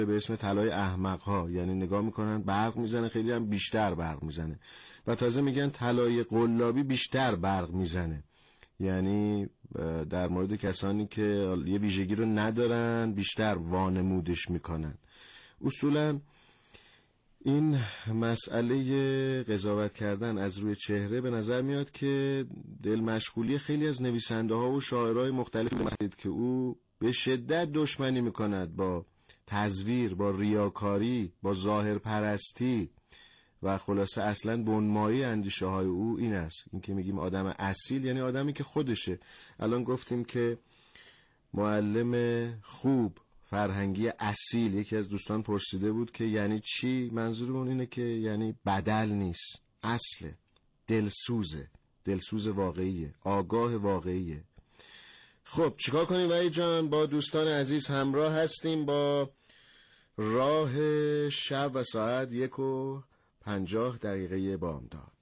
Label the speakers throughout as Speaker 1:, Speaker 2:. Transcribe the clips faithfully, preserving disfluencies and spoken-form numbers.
Speaker 1: به اسم طلای احمق ها، یعنی نگاه میکنن برق میزنه، خیلی هم بیشتر برق میزنه، و تازه میگن طلای قلابی بیشتر برق میزنه، یعنی در مورد کسانی که یه ویژگی رو ندارن بیشتر وانمودش میکنن. اصولا این مسئله قضاوت کردن از روی چهره به نظر میاد که دل مشغولی خیلی از نویسنده ها و شاعرای مختلف هستید که او به شدت دشمنی میکند با تزویر، با ریاکاری، با ظاهر پرستی و خلاصه اصلا بنمایی اندیشه های او این است. این که میگیم آدم اصیل یعنی آدمی که خودشه. الان گفتیم که معلم خوب فرهنگی اصیل، یکی از دوستان پرسیده بود که یعنی چی؟ منظورمون اینه که یعنی بدل نیست، اصله، دلسوزه، دلسوز واقعیه، آگاه واقعیه. خب چیکار کنیم وحید جان؟ با دوستان عزیز همراه هستیم با راه شب و ساعت یک و پنجاه دقیقه بامداد.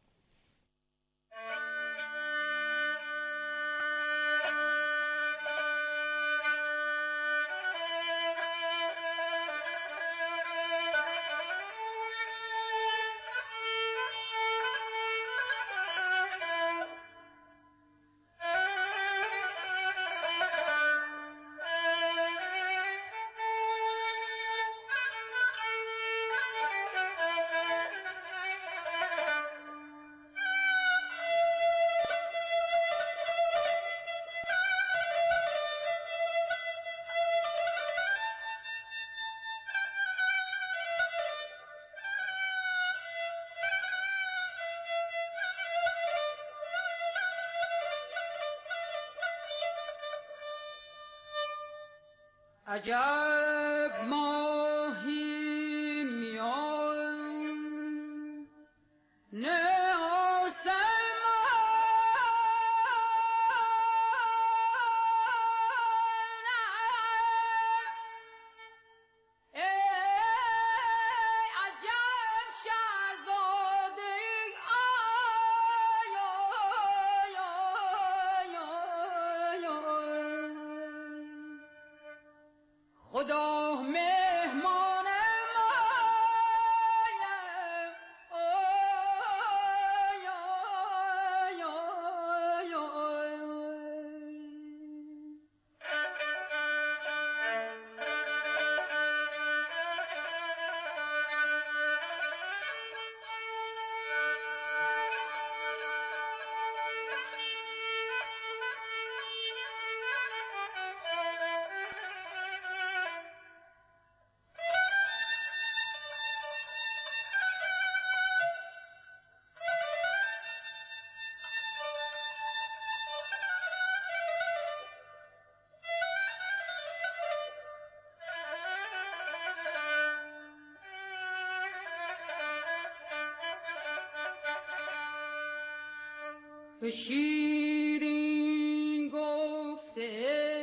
Speaker 2: عجب ماهی میان نه خدا مهمان به شیرین گفته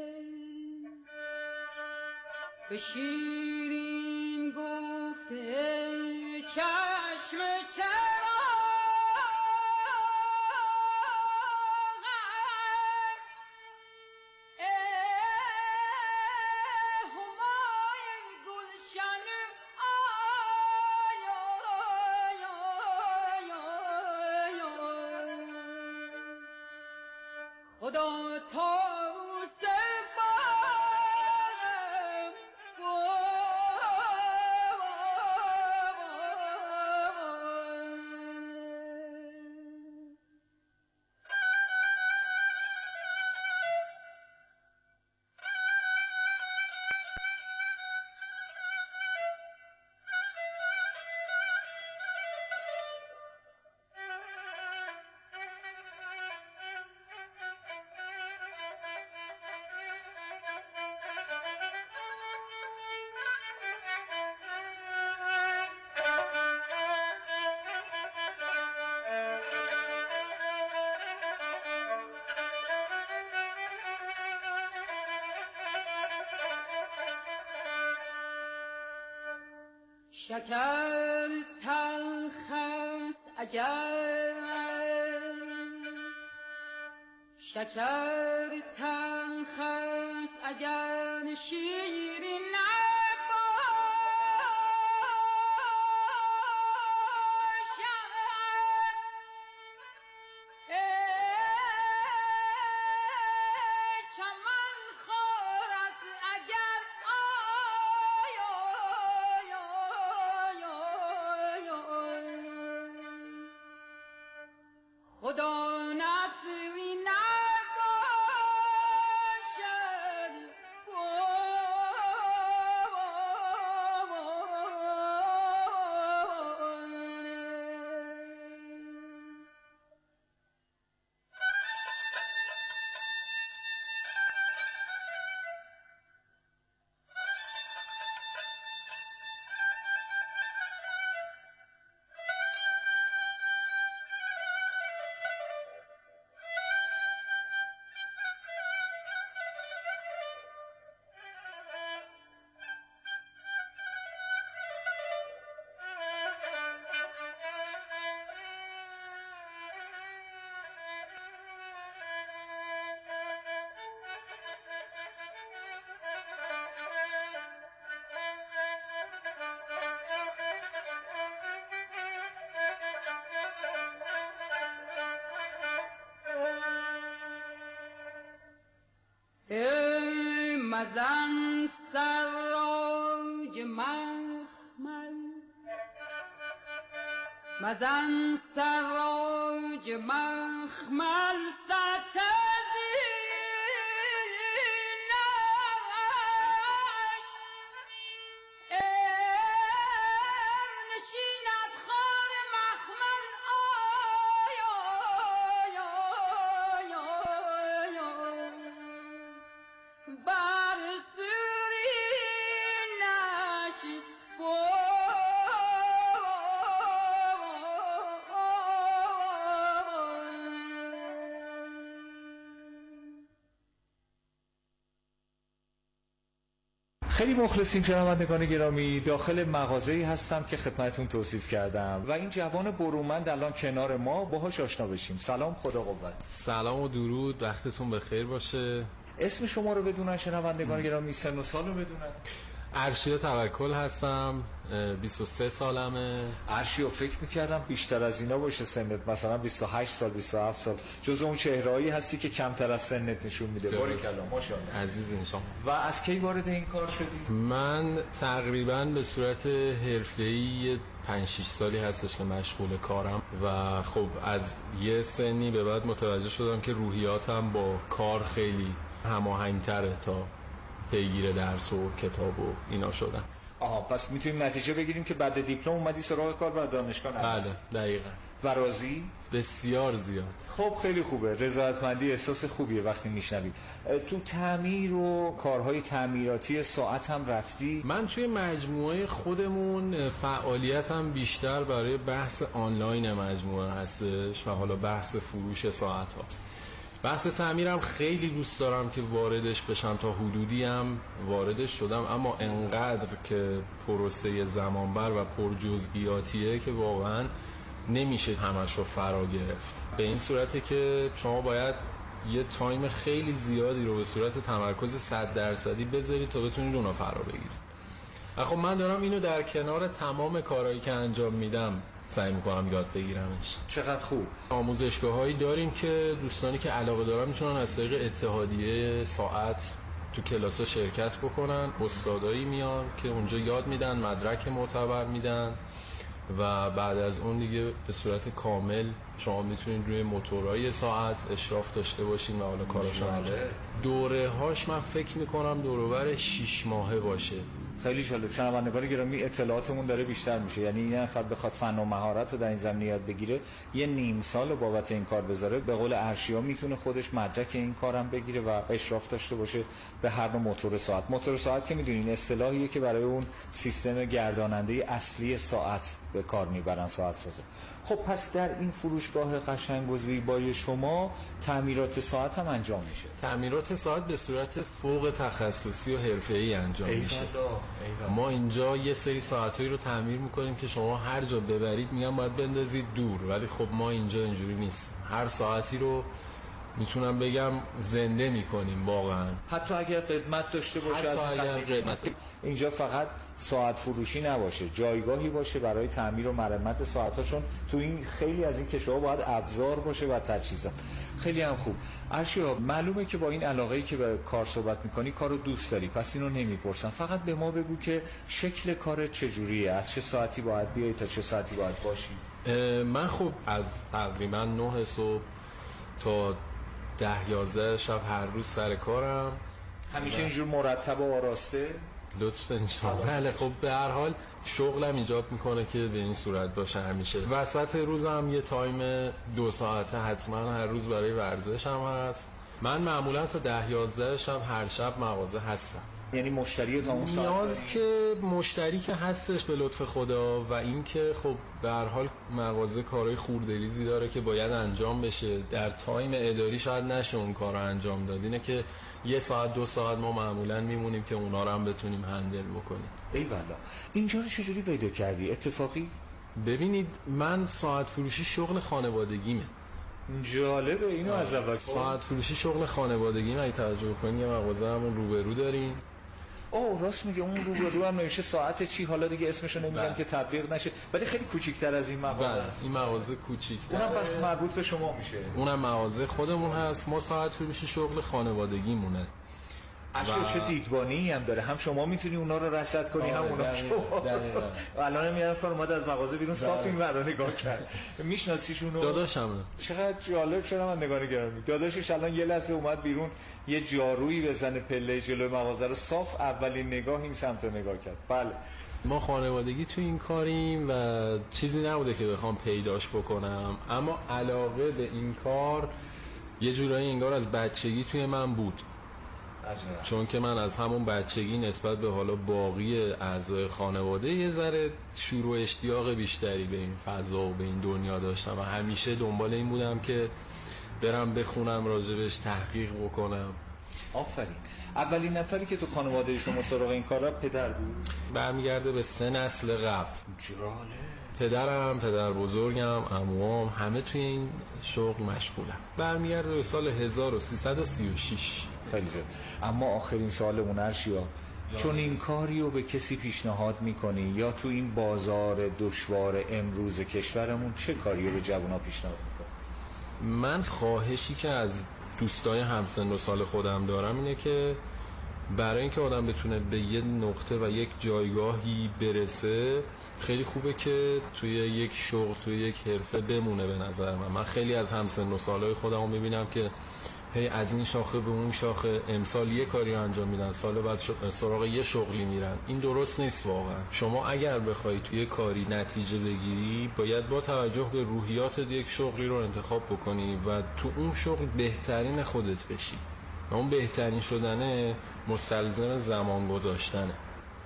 Speaker 2: به شیرین گفته چشم چرا خدا تا شکر تلخ است اگر شکر تلخ است اگر شیرین نباشد خدا نصری نباشد. ای مزن سراج مخمل، مزن سراج مخمل ستدینش، ای نشیند خار مخمل. آی آی آی آی آی بر سورینش
Speaker 3: خیلی مخلصیم شنوندگان گرامی. داخل مغازه‌ای هستم که خدمتتون توصیف کردم و این جوان برومند الان کنار ما، باهاش آشنا بشیم. سلام، خدا قوت.
Speaker 4: سلام و درود، وقتتون بخیر باشه.
Speaker 3: اسم شما رو بدونن شنوندگان گرامی، سن و سال رو بدونن.
Speaker 4: ارشیا توکل هستم، بیست و سه سالمه.
Speaker 3: ارشیا فکر میکردم بیشتر از اینا باشه سنت، مثلا بیست و هشت سال بیست و هفت سال، جز اون چهرهایی هستی که کمتر از سنت نشون میده. باریکلا، ماشاءالله.
Speaker 4: عزیز انشالله.
Speaker 3: و از کی وارد این کار شدی؟
Speaker 4: من تقریبا به صورت حرفه‌ای پنج شش سالی هستش که مشغول کارم و خب از یه سنی به بعد متوجه شدم که روحیاتم با کار خیلی هماهنگ‌تره تا پیگیر درس و کتاب و اینا شدن.
Speaker 3: آها، پس میتونیم نتیجه بگیریم که بعد دیپلم اومدی سراغ کار و دانشگاه نرفتی.
Speaker 4: بله دقیقاً.
Speaker 3: و راضی؟
Speaker 4: بسیار زیاد.
Speaker 3: خب خیلی خوبه، رضایتمندی احساس خوبیه وقتی میشنوی. تو تعمیر و کارهای تعمیراتی ساعت هم رفتی؟
Speaker 4: من توی مجموعه خودمون فعالیتم بیشتر برای بحث آنلاین مجموعه هستش و حالا بحث فروش ساعت ها. بحث تعمیرم خیلی دوست دارم که واردش بشم، تا حدودی هم واردش شدم، اما انقدر که پروسه زمانبر و پرجزئیاتیه که واقعا نمیشه همش رو فرا گرفت. به این صورته که شما باید یه تایم خیلی زیادی رو به صورت تمرکز صد درصدی بذارید تا بتونید اونو فرا بگیرید. خب من دارم اینو در کنار تمام کارهایی که انجام میدم سعی میکنم یاد بگیرمش.
Speaker 3: چقدر خوب.
Speaker 4: آموزشگاهایی داریم که دوستانی که علاقه دارن میتونن از طریق اتحادیه ساعت تو کلاسا شرکت بکنن. استادایی میان که اونجا یاد میدن، مدرک معتبر میدن و بعد از اون دیگه به صورت کامل شما میتونید روی موتورهای ساعت اشراف داشته باشین و حالا کاراشو انجام بدید. دوره هاش من فکر میکنم دور و بر شش ماهه باشه.
Speaker 3: خیلی جالب. شنوندگان گرامی، اطلاعاتمون داره بیشتر میشه، یعنی این نفر بخواد فن و مهارت رو در این زمینه یاد بگیره، یه نیم سال بابت این کار بذاره، به قول ارشیا میتونه خودش مدرک این کارم بگیره و اشراف داشته باشه به هر نوع موتور ساعت. موتور ساعت که میدونین اصطلاحیه که برای اون سیستم گرداننده اصلی ساعت به کار میبرن ساعت سازا. خب پس در این فروشگاه قشنگ و زیبای شما تعمیرات ساعت هم انجام میشه؟
Speaker 4: تعمیرات ساعت به صورت فوق تخصصی و حرفه‌ای انجام میشه. ما اینجا یه سری ساعتایی رو تعمیر میکنیم که شما هر جا ببرید میگن باید بندازید دور، ولی خب ما اینجا اینجوری نیست. هر ساعتی رو میتونم بگم زنده میکنیم واقعا،
Speaker 3: حتی اگر قدمت داشته باشه. از
Speaker 4: قدمت
Speaker 3: اینجا فقط ساعت فروشی نباشه، جایگاهی باشه برای تعمیر و مرمت ساعت‌ها، چون تو این خیلی از این کشورها باید ابزار باشه و تجهیزات. خیلی هم خوب. ارشیا، معلومه که با این علاقه‌ای که به کار صحبت می‌کنی کارو دوست داری، پس اینو نمیپرسم، فقط به ما بگو که شکل کار چجوریه، از چه ساعتی باید بیای تا چه ساعتی باید باشی؟
Speaker 4: من خب از تقریبا نه صبح تا ده یازده شب هر روز سر کارم.
Speaker 3: همیشه اینجور مرتب و آراسته؟
Speaker 4: لطف دارین. بله خب به هر حال شغلم ایجاب میکنه که به این صورت باشه. همیشه وسط روزم یه تایم دو ساعته حتما هر روز برای ورزش هم هست. من معمولا تا ده یازده شب هر شب مغازه هستم.
Speaker 3: یعنی مشتری تا اون ساعت
Speaker 4: نیاز که مشتری که هستش به لطف خدا، و این که خب به هر حال مغازه کارهای خورده‌ریزی داره که باید انجام بشه. در تایم اداری شاید نشه اون کار رو انجام داد. اینه که یه ساعت دو ساعت ما معمولا میمونیم که اونا رو هم بتونیم هندل بکنیم.
Speaker 3: ای والا. اینجا رو چجوری پیدا کردی؟ اتفاقی؟
Speaker 4: ببینید من ساعت فروشی شغل خانوادگیمه.
Speaker 3: جالبه. اینو از اول
Speaker 4: ساعت فروشی شغل خانوادگی من توجه کنید. یه مغازه همون روبرو داریم.
Speaker 3: اوه راست میگه، اون روبرو هم نمیشه ساعت چی، حالا دیگه اسمشو نمیگم که تبلیغ نشه، ولی خیلی کوچیک‌تر از این مغازه است.
Speaker 4: این مغازه کوچیک‌تره.
Speaker 3: اونم بس مربوط به شما میشه.
Speaker 4: اونم مغازه خودمون هست. ما ساعت فروشی شغل خانوادگیمونه.
Speaker 3: اشیاء چه دیدبانی هم داره، هم شما میتونی اونا رو رصد کنی هم اونا شما. الان میاد فرماد از مغازه بیرون صاف این ور نگاه کرد. میشناسیشونو؟
Speaker 4: داداشمه.
Speaker 3: چقدر جالب شدم من نگاه گرمی. داداشش الان یه لحظه اومد بیرون یه جارویی بزنه پله جلوی مغازه رو صاف اولین نگاه این سمت رو نگاه کرد. بله
Speaker 4: ما خانوادگی تو این کاریم و چیزی نبوده که بخوام پیداش بکنم، اما علاقه به این کار یه جورایی انگار از بچگی توی من بود. چون که من از همون بچگی نسبت به حالا باقی اعضای خانواده یه ذره شور و اشتیاق بیشتری به این فضا و به این دنیا داشتم و همیشه دنبال این بودم که برم بخونم راجبش، تحقیق بکنم.
Speaker 3: آفرین. اولین نفری که تو خانواده شما سراغ این کار را پدر بود؟
Speaker 4: برمیگرده به سه نسل قبل.
Speaker 3: جاله.
Speaker 4: پدرم، پدر بزرگم، عموام همه توی این شغل مشغولم. برمیگرده به سال هزار و سیصد و سی و شش.
Speaker 3: خیلی جالب. اما آخرین سوالمون ارشیا، چون این کاری رو به کسی پیشنهاد میکنی یا تو این بازار دشوار امروز کشورمون چه کاری رو به جوونا پیشنهاد میکنی؟
Speaker 4: من خواهشی که از دوستای همسن و سال خودم دارم اینه که برای اینکه آدم بتونه به یه نقطه و یک جایگاهی برسه خیلی خوبه که توی یک شغل، توی یک حرفه بمونه. به نظر من من خیلی از همسن و سالای خودم میبینم که هی از این شاخه به اون شاخه، امسال یه کاری رو انجام میدن، سال بعد سراغ یه شغلی میرن. این درست نیست واقعا. شما اگر بخوای توی کاری نتیجه بگیری باید با توجه به روحیات یک شغلی رو انتخاب بکنی و تو اون شغل بهترین خودت بشی و اون بهترین شدنه مستلزم زمان گذاشتنه.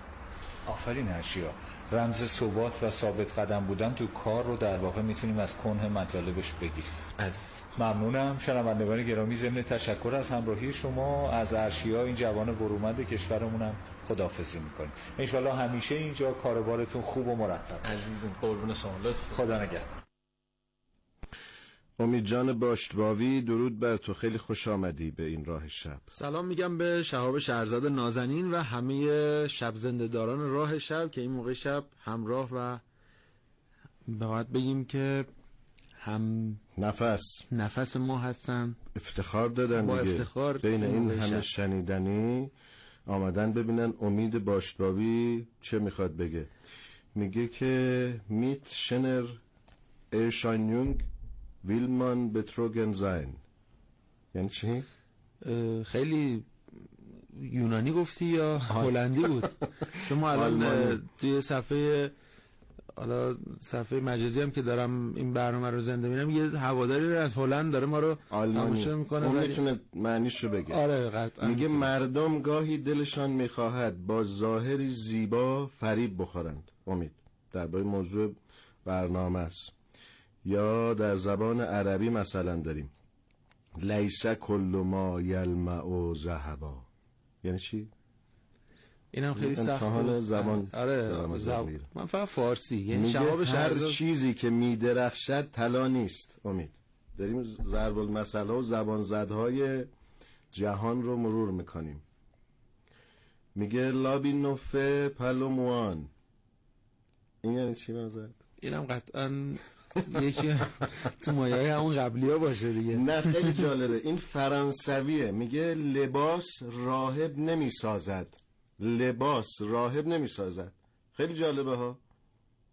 Speaker 3: آفرین ارشیا. رمز ثبات و ثابت قدم بودن تو کار رو در واقع میتونیم از کنه مطالبش بگیریم.
Speaker 4: عزیز
Speaker 3: ممنونم. شنوندگان گرامی، ضمن تشکر از همراهی شما از ارشیا، این جوان برومند کشورمونم خداحافظی میکنیم. ان شاءالله همیشه اینجا کاروبارتون خوب و مرتب.
Speaker 4: عزیزم قربون شما. لطف.
Speaker 3: خدا نگهدار.
Speaker 1: امید جان باشتباوی، درود بر تو. خیلی خوش آمدی به این راه شب.
Speaker 5: سلام میگم به شهاب شهرزاد نازنین و همه شب زنده‌داران راه شب که این موقع شب همراه و باید بگیم که هم
Speaker 1: نفس
Speaker 5: نفس ما هستن.
Speaker 1: افتخار دادن
Speaker 5: با
Speaker 1: دیگه.
Speaker 5: افتخار
Speaker 1: بین این
Speaker 5: شب.
Speaker 1: همه شنیدنی آمدن ببینن امید باشتباوی چه میخواد بگه. میگه که میت شنر ایرشاینیونگ ویلمان بتروگن زاین. یعنی چی؟
Speaker 5: خیلی یونانی گفتی یا هلندی بود؟ چون ما الان توی صفحه حالا صفحه مجازی هم که دارم این برنامه رو زنده می‌بینم یه هواداری از هلند داره ما رو تماشا می‌کنه.
Speaker 1: اون میتونه معنیش رو بگه.
Speaker 5: آره قطعا.
Speaker 1: میگه مردم گاهی دلشان میخواهد با ظاهری زیبا فریب بخورند. امید درباره موضوع برنامه است. یا در زبان عربی مثلا داریم لیس کل ما یلمع ذهبا. یعنی چی؟
Speaker 5: اینم خیلی سخت.
Speaker 1: امتحان زبان.
Speaker 5: آره زب... من فقط فارسی. یعنی
Speaker 1: شهاب هر چیزی که میدرخشد طلا نیست. امید داریم ضرب المثل و زبان زدهای جهان رو مرور میکنیم. میگه لابی نوفه پلوموان. این یعنی چی منظورت؟
Speaker 5: اینم قطعا یکی تو مایه همون قبلی ها باشه دیگه.
Speaker 1: نه خیلی جالبه. این فرانسویه. میگه لباس راهب نمی سازد. لباس راهب نمی سازد. خیلی جالبه ها.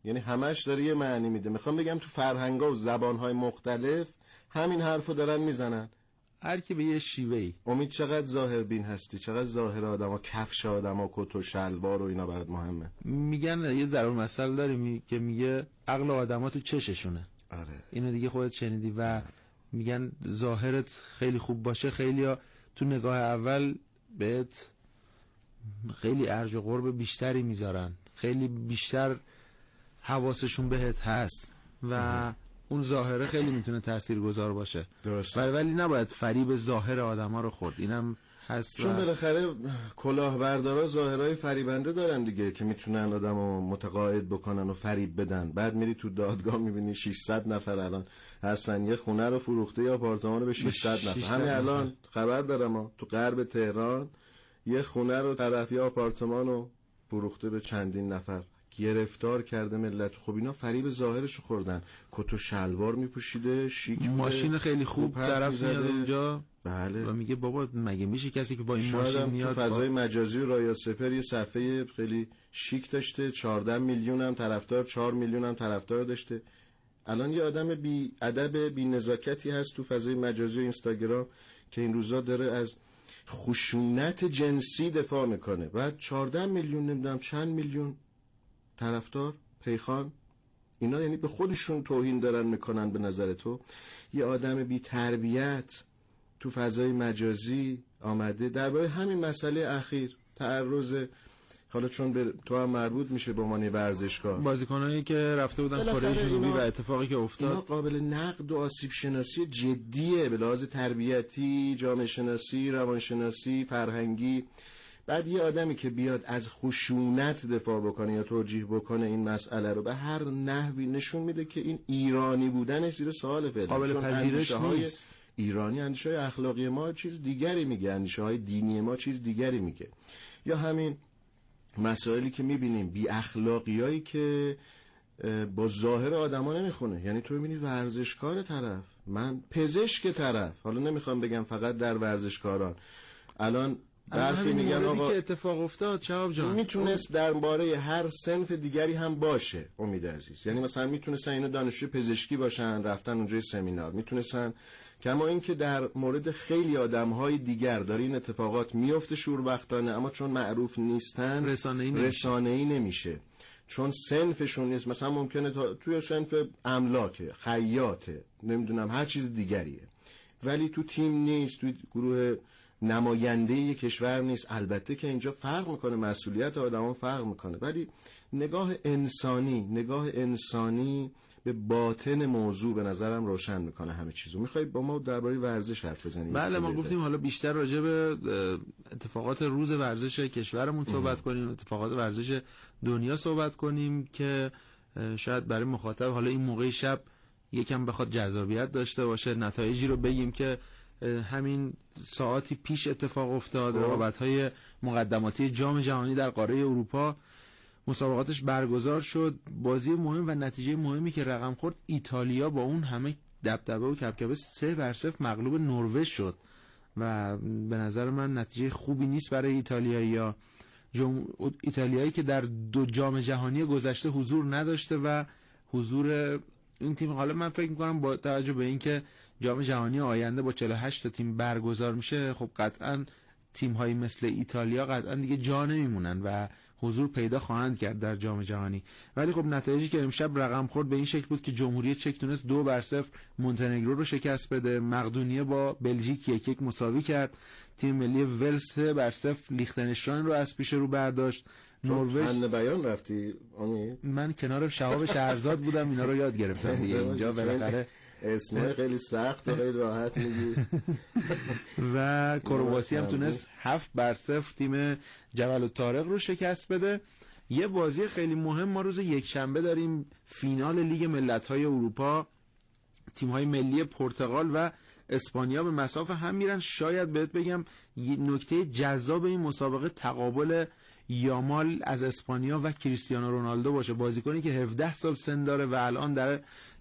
Speaker 1: یعنی همش داره یه معنی میده. میخوام بگم تو فرهنگ‌ها و زبان‌های مختلف همین حرفو دارن میزنن،
Speaker 5: هر کی به یه شیوهی.
Speaker 1: امید چقدر ظاهر بین هستی، چقدر ظاهر آدما، کفش آدما، کت و شلوار و اینا برات مهمه.
Speaker 5: میگن یه ضرب المثل داریم که میگه عقل آدما تو چششونه.
Speaker 1: آره
Speaker 5: اینو دیگه خودت شنیدی. و میگن ظاهرت خیلی خوب باشه، خیلیا تو نگاه اول بهت خیلی ارج و قرب بیشتری میذارن، خیلی بیشتر حواسشون بهت هست و اه. اون ظاهره خیلی میتونه تاثیرگذار باشه.
Speaker 1: درست.
Speaker 5: ولی نباید فریب ظاهر آدما رو خورد. اینم هست.
Speaker 1: چون بالاخره کلاهبردارا ظاهرای فریبنده دارن دیگه که میتونن آدمو متقاعد بکنن و فریب بدن. بعد میری تو دادگاه میبینی ششصد نفر الان هستن یه خونه رو فروخته یا آپارتمان رو به ششصد نفر. همین الان خبر دارم تو غرب تهران یه خونه رو طرف یا آپارتمان رو فروخته به چندین نفر، گرفتار کرده ملت. خب اینا فریب ظاهرشو خوردن. کت و شلوار میپوشیده، شیک بوده،
Speaker 5: ماشین خیلی خوب طرف میاد اونجا
Speaker 1: بله
Speaker 5: و میگه بابا مگه میشه کسی که با این
Speaker 1: شاید
Speaker 5: ماشین میاد.
Speaker 1: تو فضای مجازی و رایا سپر یه صفحه خیلی شیک داشته، چهارده میلیون هم طرفدار، چهار میلیون هم طرفدار داشته. الان یه آدم بی ادب، بی نزاکتی هست تو فضای مجازی و اینستاگرام که این روزا داره از خشونت جنسی دفاع میکنه. بعد چهارده میلیون نمیدونم چند میلیون طرفدار، پیخان. اینا یعنی به خودشون توهین دارن میکنن به نظر تو؟ یه آدم بی تربیت تو فضای مجازی آمده درباره همین مسئله اخیر تعرض، حالا چون به تو هم مربوط میشه به عنوان ورزشکار،
Speaker 5: بازیکنایی که رفته بودن کره جنوبی و اتفاقی که افتاد،
Speaker 1: اینا قابل نقد و آسیب شناسی جدیه به لحاظ تربیتی، جامعه شناسی، روانشناسی، فرهنگی. بعد یه آدمی که بیاد از خشونت دفاع بکنه یا توجیه بکنه این مسئله رو به هر نحوی نشون میده که این ایرانی بودنش زیر سوال فعلا.
Speaker 5: قابل پذیرش نیست.
Speaker 1: ایرانی اندیشه های اخلاقی ما چیز دیگری میگه، اندیشه های دینی ما چیز دیگری میگه. یا همین مسائلی که میبینیم، بی اخلاقیایی که با ظاهر آدما نمیخونه. یعنی تو میبینی ورزشکار طرف، من پزشک طرف، حالا نمیخوام بگم فقط در ورزشکاران، الان برخی میگن آقا
Speaker 5: که اتفاق افتاد شهاب جان
Speaker 1: میتونست درباره هر صنف دیگری هم باشه. امید عزیز، یعنی مثلا میتونستن اینو دانشجو پزشکی باشن رفتن اونجای سمینار، میتونستن، کما اینکه در مورد خیلی آدم‌های دیگر داره این اتفاقات میفته شوربختانه، اما چون معروف نیستن
Speaker 5: رسانه‌ای نمیشه.
Speaker 1: رسانه‌ای نمیشه چون صنفشون نیست. مثلا ممکنه تا توی صنف املاکه، خیاطه، نمیدونم هر چیز دیگریه، ولی تو تیم نیست، تو گروه نماینده کشور نیست. البته که اینجا فرق میکنه، مسئولیت آدمان فرق میکنه، ولی نگاه انسانی، نگاه انسانی به باطن موضوع به نظرم روشن میکنه همه چیزو. میخوای با ما درباره ورزش حرف بزنیم؟
Speaker 5: بله، ما گفتیم حالا بیشتر راجع به اتفاقات روز ورزش کشورمون صحبت کنیم، اتفاقات ورزش دنیا صحبت کنیم که شاید برای مخاطب حالا این موقع شب یکم بخواد جذابیت داشته باشه. نتایجی رو بگیم که همین ساعتی پیش اتفاق افتاد. رقابت‌های مقدماتی جام جهانی در قاره اروپا مسابقاتش برگزار شد. بازی مهم و نتیجه مهمی که رقم خورد، ایتالیا با اون همه دبدبه و کبکبه سه بر صفر مغلوب نروژ شد و به نظر من نتیجه خوبی نیست برای ایتالیایی‌ها. جم... ایتالیایی که در دو جام جهانی گذشته حضور نداشته و حضور این تیم، حالا من فکر می‌کنم با توجه به اینکه جام جهانی آینده با چهل و هشت تا تیم برگزار میشه، خب قطعاً تیم‌هایی مثل ایتالیا قطعاً دیگه جا نمیمونن و حضور پیدا خواهند کرد در جام جهانی. ولی خب نتایجی که امشب رقم خورد به این شکل بود که جمهوری چک تونست دو بر صفر مونتنگرو رو شکست بده، مقدونیه با بلژیک یک یک مساوی کرد، تیم ملی ولز بر صفر لیختنشتاین رو از پیش رو برداشت.
Speaker 1: نروژ فن بیان رفتی امید؟
Speaker 5: من کنار شهاب شهرزاد بودم، اینا رو یاد گرفتم دیگه. اینجا بالاخره
Speaker 1: اسمای خیلی سخت و خیلی راحت میگی.
Speaker 5: و کرواسی هم تونست هفت بر صفر تیم جبل الطارق رو شکست بده. یه بازی خیلی مهم ما روز یک شنبه داریم، فینال لیگ ملت‌های اروپا. تیم‌های ملی پرتغال و اسپانیا به مسافه هم میرن. شاید بهت بگم یه نکته جذاب این مسابقه تقابل یامال از اسپانیا و کریستیانو رونالدو باشه، بازیکنی که هفده سال سن داره و الان در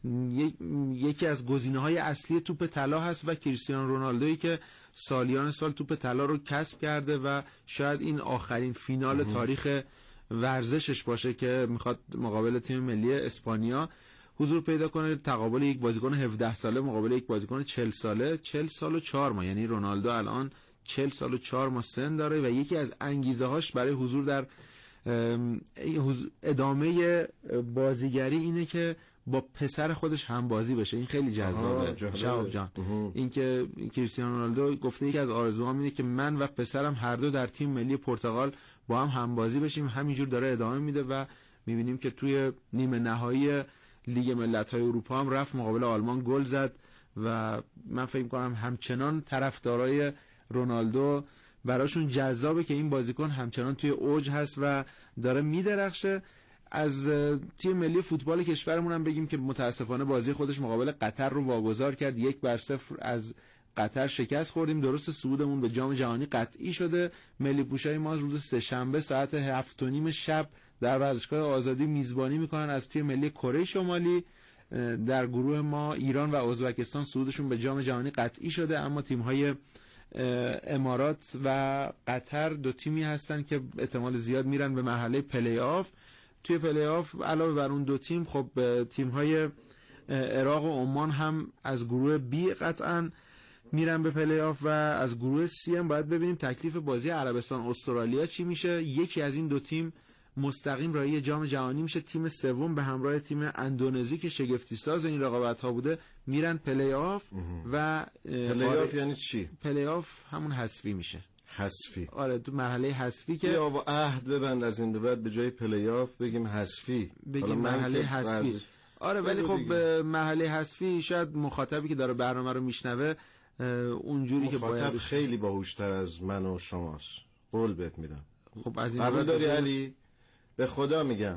Speaker 5: یکی از گزینه‌های اصلی توپ طلا هست و کریستیانو رونالدویی که سالیان سال توپ طلا رو کسب کرده و شاید این آخرین فینال تاریخ ورزشش باشه که میخواد مقابل تیم ملی اسپانیا حضور پیدا کنه، تقابل یک بازیکن هفده ساله مقابل یک بازیکن چهل ساله، چهل سال و چهار ماه، یعنی رونالدو الان چهل سال و چهار ماه سن داره و یکی از انگیزه هاش برای حضور در ادامه بازیگری اینه که با پسر خودش هم بازی بشه. این خیلی جذابه شهاب جان. اینکه کریستیانو رونالدو گفته یکی از آرزوهام اینه که من و پسرم هر دو در تیم ملی پرتغال با هم هم بازی بشیم. همینجور داره ادامه میده و میبینیم که توی نیمه نهایی لیگ ملت‌های اروپا هم رفت مقابل آلمان گل زد و من فکر می‌کنم همچنان طرفدارای رونالدو براشون جذابه که این بازیکن همچنان توی اوج هست و داره میدرخشه. از تیم ملی فوتبال کشورمون هم بگیم که متاسفانه بازی خودش مقابل قطر رو واگذار کرد، یک بر صفر از قطر شکست خوردیم. درست صعودمون به جام جهانی قطعی شده. ملی پوشای ما روز سه‌شنبه ساعت هفت و نیم شب در ورزشگاه آزادی میزبانی میکنن از تیم ملی کره شمالی. در گروه ما ایران و ازبکستان صعودشون به جام جهانی قطعی شده، اما تیم‌های امارات و قطر دو تیمی هستن که احتمال زیاد میرن به مرحله پلی آف. توی پلی آف علاوه بر اون دو تیم خب تیم‌های عراق و عمان هم از گروه بی قطعاً میرن به پلی آف و از گروه سی هم باید ببینیم تکلیف بازی عربستان استرالیا چی میشه. یکی از این دو تیم مستقیم راهی جام جهانی میشه، تیم سوم به همراه تیم اندونزی که شگفتی ساز این رقابت ها بوده میرن پلی آف. و
Speaker 1: پلی آف یعنی چی؟
Speaker 5: پلی آف همون حذفی میشه.
Speaker 1: حذفی؟
Speaker 5: آره، تو مرحله حذفی که
Speaker 1: یا با عهد ببند از این به بعد به جای پلی آف بگیم حذفی،
Speaker 5: بگیم مرحله حذفی. آره ولی خب به مرحله حذفی شاید مخاطبی که داره برنامه رو میشنوه اونجوری که باید
Speaker 1: مخاطب خیلی باهوشتر از من و شماست، قول بهت میدم.
Speaker 5: خب از این
Speaker 1: قبول داری علی؟ به خدا میگم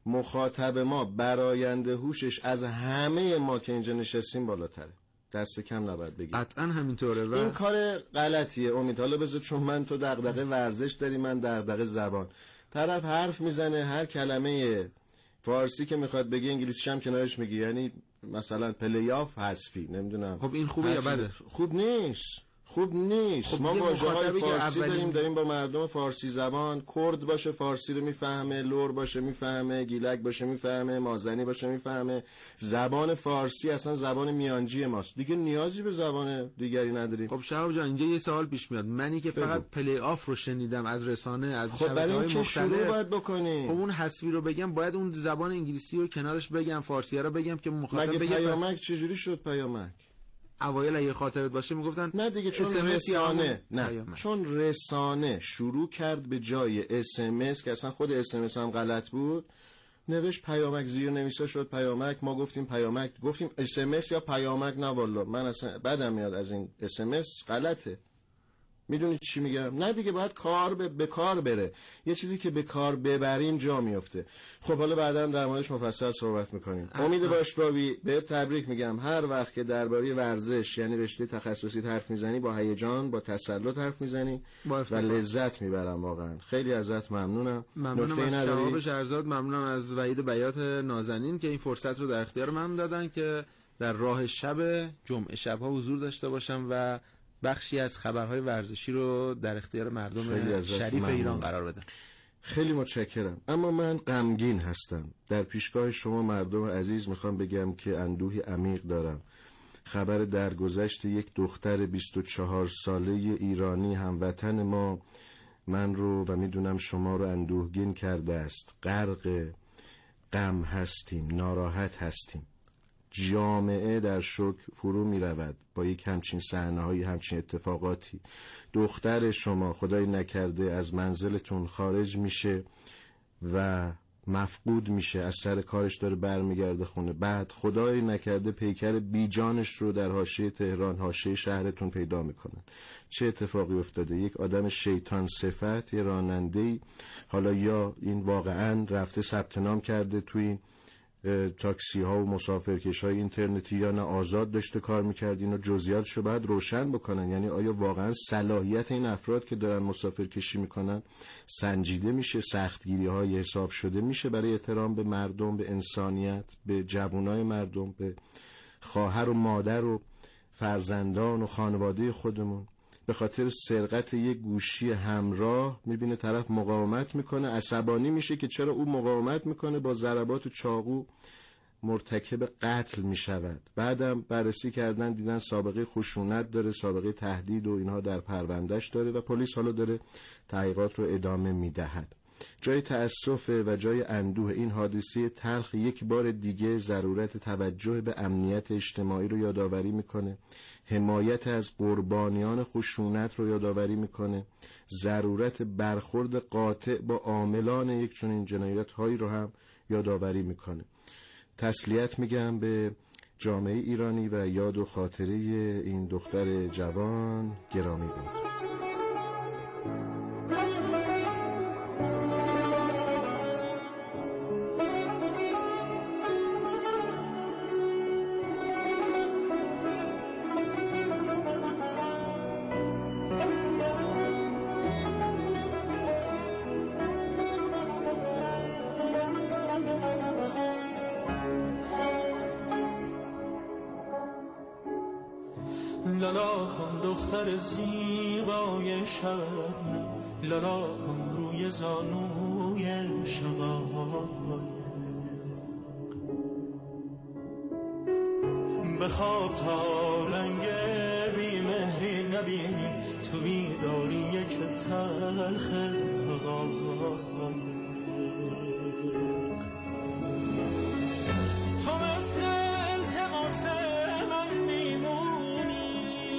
Speaker 1: مخاطب ما براینده هوشش از همه ما که اینجا نشستیم بالاتره، دست کم نباید بگیم.
Speaker 5: قطعا همینطوره و
Speaker 1: این کار غلطیه. امید حالا بذار، چون من تو دغدغه ورزش داری من دغدغه زبان، طرف حرف میزنه هر کلمه فارسی که میخواد بگی انگلیسیش هم کنارش میگی، یعنی مثلا پلی آف حذفی، نمیدونم.
Speaker 5: خب این خوبه یا بده؟
Speaker 1: خوب نیست، خوب نیست. خب ما واژه‌های فارسی اولین... داریم داریم با مردم فارسی زبان، کرد باشه فارسی رو میفهمه، لور باشه میفهمه، گیلک باشه میفهمه، مازنی باشه میفهمه. زبان فارسی اصلا زبان میانجی ماست، دیگه نیازی به زبان دیگری نداریم.
Speaker 5: خب شهاب جان اینجا یه سوال پیش میاد، منی که فقط بگو. پلی آف رو شنیدم از رسانه از
Speaker 1: خب برای این که شروع باید بکنی.
Speaker 5: خب اون حذفی رو بگم باید اون زبان انگلیسی رو کنارش بگم، فارسی رو بگم که مخاطب بگه.
Speaker 1: پیامک چجوری شد پیامک؟
Speaker 5: اوایل اگه خاطرت باشه میگفتن
Speaker 1: نه دیگه، چون رسانه نه پیامک. چون رسانه شروع کرد به جای اس ام اس که اصلا خود اس ام اس هم غلط بود نوشت پیامک، زیر نویسا شد پیامک. ما گفتیم پیامک، گفتیم اس ام اس یا پیامک. نه والله من اصلا بدم میاد از این اس ام اس، غلطه. میدونی چی میگم؟ نه دیگه باید کار به, به کار بره. یه چیزی که به کار ببریم جا میفته. خب حالا بعدا در موردش مفصل صحبت میکنیم. امید باشباوی، بهت تبریک میگم. هر وقت که درباره ورزش یعنی رشته تخصصی حرف میزنی با هیجان با تسلط حرف میزنی و لذت میبرم. واقعا خیلی ازت ممنونم.
Speaker 5: ممنونم از شهاب شهرزاد، ممنونم از وحید بیات نازنین که این فرصت رو در اختیار من دادن که در راه شب جمعه شب‌ها حضور داشته باشم و بخشی از خبرهای ورزشی رو در اختیار مردم شریف ایران قرار بدم.
Speaker 1: خیلی متشکرم. اما من غمگین هستم. در پیشگاه شما مردم عزیز میخوام بگم که اندوهی عمیق دارم. خبر درگذشت یک دختر بیست و چهار ساله ایرانی هموطن ما من رو و میدونم شما رو اندوهگین کرده است. غرق غم هستیم، ناراحت هستیم. جامعه در شوک فرو می رود با یک همچین صحنه‌های، همچین اتفاقاتی. دختر شما خدای نکرده از منزلتون خارج میشه و مفقود میشه، از سر کارش داره برمیگرده خونه، بعد خدای نکرده پیکر بیجانش رو در حاشیه تهران، حاشیه شهرتون پیدا میکنن. چه اتفاقی افتاده؟ یک آدم شیطان صفت، یه راننده‌ای، حالا یا این واقعا رفته ثبت نام کرده توی این تاکسی ها و مسافرکش های اینترنتی یا نه آزاد داشته کار میکرد. اینو جزئیاتش رو باید روشن بکنن. یعنی آیا واقعا صلاحیت این افراد که دارن مسافرکشی میکنن سنجیده میشه، سختگیری های حساب شده میشه برای احترام به مردم، به انسانیت، به جوانای مردم، به خواهر و مادر و فرزندان و خانواده خودمون؟ به خاطر سرقت یک گوشی همراه میبینه طرف مقاومت میکنه، عصبانی میشه که چرا او مقاومت میکنه، با ضربات و چاقو مرتکب قتل میشود. بعدم بررسی کردن دیدن سابقه خشونت داره، سابقه تهدید و اینها در پروندهش داره و پلیس حالا داره تحقیقات رو ادامه میدهد. جای تأسف و جای اندوه این حادثه تلخ یک بار دیگه ضرورت توجه به امنیت اجتماعی رو یادآوری میکنه، حمایت از قربانیان خشونت رو یادآوری میکنه، ضرورت برخورد قاطع با عاملان یک چنین جنایت هایی رو هم یادآوری میکنه. تسلیت میگم به جامعه ایرانی و یاد و خاطره این دختر جوان گرامی بود.
Speaker 6: لالا کن دختر زیبای شب، لالا کن روی زانوی شقایق، بخواب تا رنگ بیمهری نبینی، تو بیداری یک تلخ حقایق. تو مثل التماس من میمونی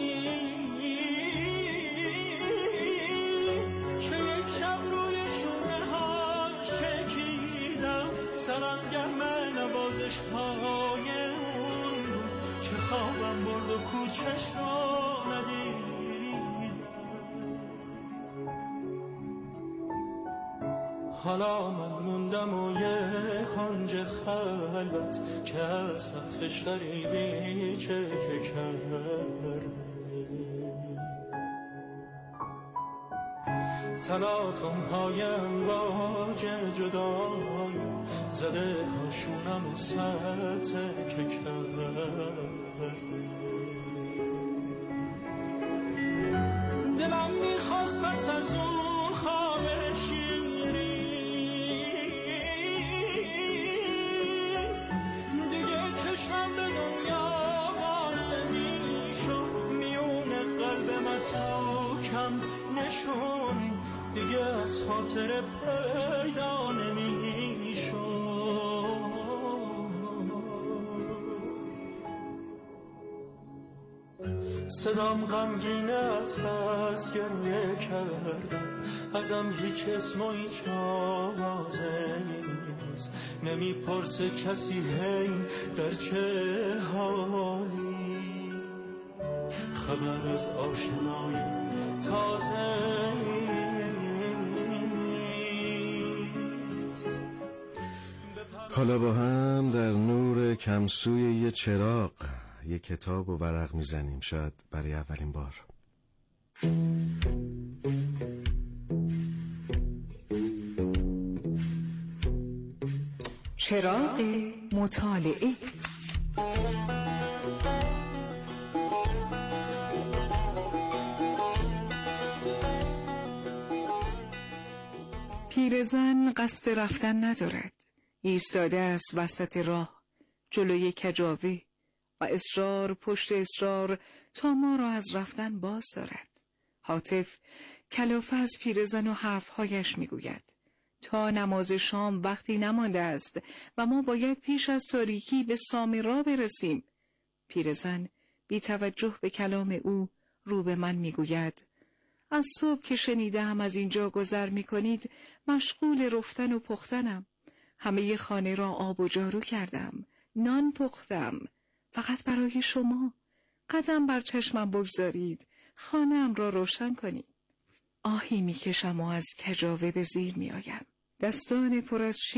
Speaker 6: که یک شب روی شونه هاش چکیدم، سرم گرم نوازش های اون که خوابم برد و کوچش رو ندیدم. حالا من موندم و یک کنج خلوت که از سقفش غریبی چکه کرده، تلاطم هایم واج جدایی زده کاشونم و سطح که کرده. دلم میخواست پس از اون خواب شیری دیگه چشمم به دنیا وانه میشو، میونه قلب من تو کم نشونی دیگه از خاطر پیدا نمیشو. صدام غمگین از بس گریه کردم، ازم هیچ اسم و هیچ آوازه نیست، نمیپرسه کسی هی در چه حالی، خبر از آشنای تازه.
Speaker 1: حالا با هم در نور کمسوی یه چراغ یه کتاب و ورق میزنیم، شاید برای اولین بار.
Speaker 7: چراغ مطالعه. پیرزن قصد رفتن ندارد، ایستاده است وسط راه جلوی کجاوه و اصرار پشت اصرار تا ما را از رفتن باز دارد. هاتف کلافه از پیرزن و حرفهایش میگوید تا نماز شام وقتی نمانده است و ما باید پیش از تاریکی به سامرا برسیم. پیرزن بی توجه به کلام او رو به من میگوید از صبح که شنیدم از اینجا گذر میکنید مشغول رفتن و پختنم. همه خانه را آب و جارو کردم، نان پختم فقط برای شما. قدم بر چشمم بگذارید، خانه‌ام را روشن کنید. آهی میکشم و از کجاوه به زیر میآیم. دستان پر از